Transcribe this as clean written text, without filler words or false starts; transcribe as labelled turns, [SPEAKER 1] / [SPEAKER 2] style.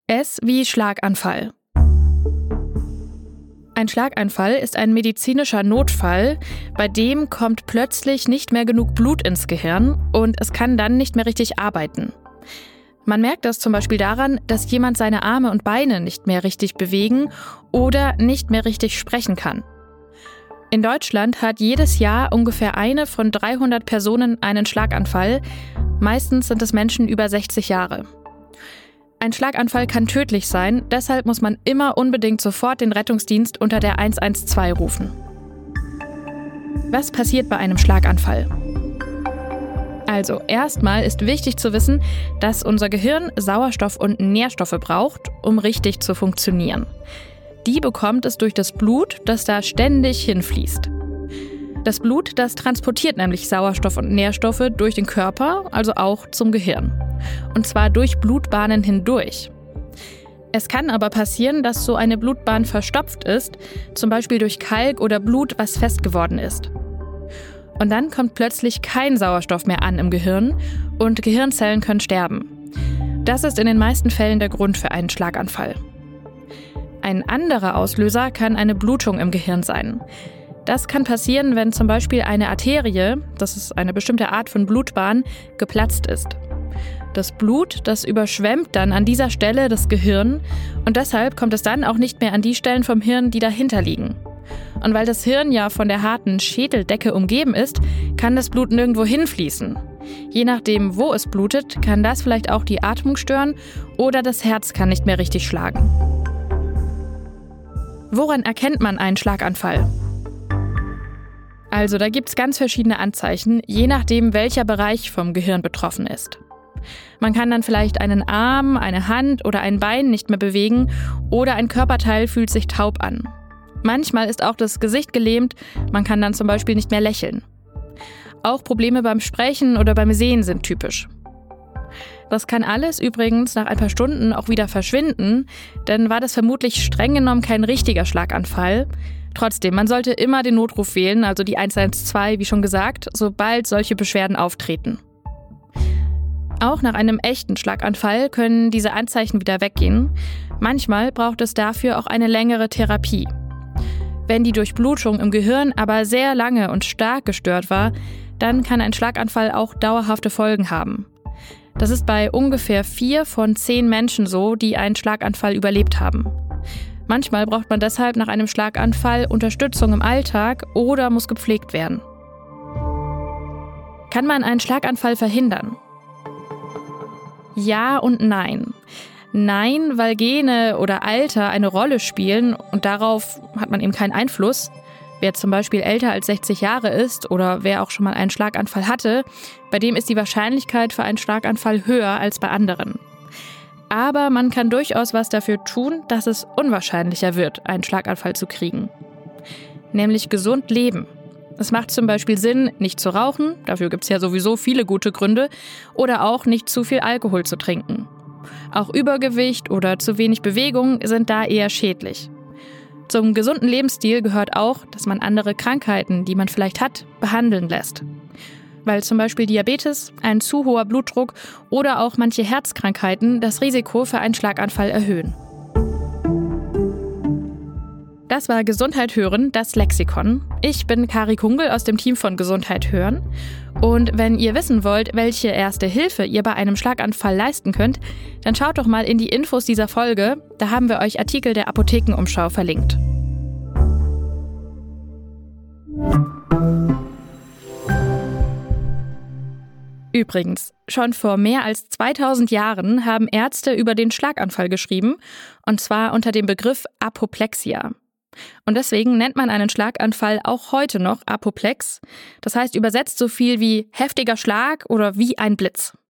[SPEAKER 1] S wie Schlaganfall. Ein Schlaganfall ist ein medizinischer Notfall, bei dem kommt plötzlich nicht mehr genug Blut ins Gehirn und es kann dann nicht mehr richtig arbeiten. Man merkt das zum Beispiel daran, dass jemand seine Arme und Beine nicht mehr richtig bewegen oder nicht mehr richtig sprechen kann. In Deutschland hat jedes Jahr ungefähr eine von 300 Personen einen Schlaganfall. Meistens sind es Menschen über 60 Jahre. Ein Schlaganfall kann tödlich sein, deshalb muss man immer unbedingt sofort den Rettungsdienst unter der 112 rufen. Was passiert bei einem Schlaganfall? Also, erstmal ist wichtig zu wissen, dass unser Gehirn Sauerstoff und Nährstoffe braucht, um richtig zu funktionieren. Die bekommt es durch das Blut, das da ständig hinfließt. Das Blut, das transportiert nämlich Sauerstoff und Nährstoffe durch den Körper, also auch zum Gehirn. Und zwar durch Blutbahnen hindurch. Es kann aber passieren, dass so eine Blutbahn verstopft ist, zum Beispiel durch Kalk oder Blut, was fest geworden ist. Und dann kommt plötzlich kein Sauerstoff mehr an im Gehirn und Gehirnzellen können sterben. Das ist in den meisten Fällen der Grund für einen Schlaganfall. Ein anderer Auslöser kann eine Blutung im Gehirn sein. Das kann passieren, wenn zum Beispiel eine Arterie, das ist eine bestimmte Art von Blutbahn, geplatzt ist. Das Blut, das überschwemmt dann an dieser Stelle das Gehirn und deshalb kommt es dann auch nicht mehr an die Stellen vom Hirn, die dahinter liegen. Und weil das Hirn ja von der harten Schädeldecke umgeben ist, kann das Blut nirgendwo hinfließen. Je nachdem, wo es blutet, kann das vielleicht auch die Atmung stören oder das Herz kann nicht mehr richtig schlagen. Woran erkennt man einen Schlaganfall? Also, da gibt es ganz verschiedene Anzeichen, je nachdem, welcher Bereich vom Gehirn betroffen ist. Man kann dann vielleicht einen Arm, eine Hand oder ein Bein nicht mehr bewegen oder ein Körperteil fühlt sich taub an. Manchmal ist auch das Gesicht gelähmt, man kann dann zum Beispiel nicht mehr lächeln. Auch Probleme beim Sprechen oder beim Sehen sind typisch. Das kann alles übrigens nach ein paar Stunden auch wieder verschwinden, denn war das vermutlich streng genommen kein richtiger Schlaganfall. Trotzdem, man sollte immer den Notruf wählen, also die 112, wie schon gesagt, sobald solche Beschwerden auftreten. Auch nach einem echten Schlaganfall können diese Anzeichen wieder weggehen. Manchmal braucht es dafür auch eine längere Therapie. Wenn die Durchblutung im Gehirn aber sehr lange und stark gestört war, dann kann ein Schlaganfall auch dauerhafte Folgen haben. Das ist bei ungefähr 4 von 10 Menschen so, die einen Schlaganfall überlebt haben. Manchmal braucht man deshalb nach einem Schlaganfall Unterstützung im Alltag oder muss gepflegt werden. Kann man einen Schlaganfall verhindern? Ja und nein. Nein, weil Gene oder Alter eine Rolle spielen und darauf hat man eben keinen Einfluss. Wer zum Beispiel älter als 60 Jahre ist oder wer auch schon mal einen Schlaganfall hatte, bei dem ist die Wahrscheinlichkeit für einen Schlaganfall höher als bei anderen. Aber man kann durchaus was dafür tun, dass es unwahrscheinlicher wird, einen Schlaganfall zu kriegen. Nämlich gesund leben. Es macht zum Beispiel Sinn, nicht zu rauchen, dafür gibt es ja sowieso viele gute Gründe, oder auch nicht zu viel Alkohol zu trinken. Auch Übergewicht oder zu wenig Bewegung sind da eher schädlich. Zum gesunden Lebensstil gehört auch, dass man andere Krankheiten, die man vielleicht hat, behandeln lässt. Weil zum Beispiel Diabetes, ein zu hoher Blutdruck oder auch manche Herzkrankheiten das Risiko für einen Schlaganfall erhöhen. Das war Gesundheit hören, das Lexikon. Ich bin Kari Kungel aus dem Team von Gesundheit hören. Und wenn ihr wissen wollt, welche erste Hilfe ihr bei einem Schlaganfall leisten könnt, dann schaut doch mal in die Infos dieser Folge. Da haben wir euch Artikel der Apothekenumschau verlinkt. Übrigens, schon vor mehr als 2000 Jahren haben Ärzte über den Schlaganfall geschrieben, und zwar unter dem Begriff Apoplexia. Und deswegen nennt man einen Schlaganfall auch heute noch Apoplex, das heißt übersetzt so viel wie heftiger Schlag oder wie ein Blitz.